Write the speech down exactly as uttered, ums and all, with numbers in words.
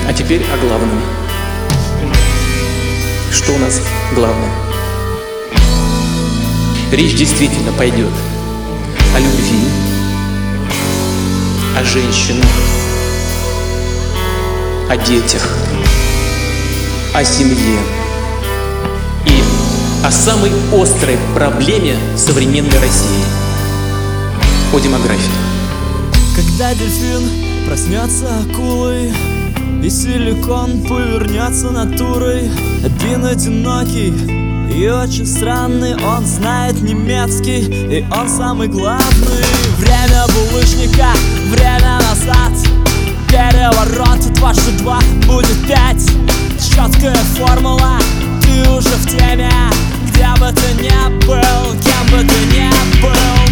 А теперь о главном. Что у нас главное? Речь действительно пойдет о любви, о женщинах, о детях, о семье и о самой острой проблеме современной России – о демографии. Когда дельфин проснется акулой и силикон повернется натурой, один одинокий и очень странный, он знает немецкий, и он самый главный. Время булыжника, время назад, переворот, дважды два будет пять. Четкая формула, ты уже в теме, где бы ты ни был, кем бы ты ни был.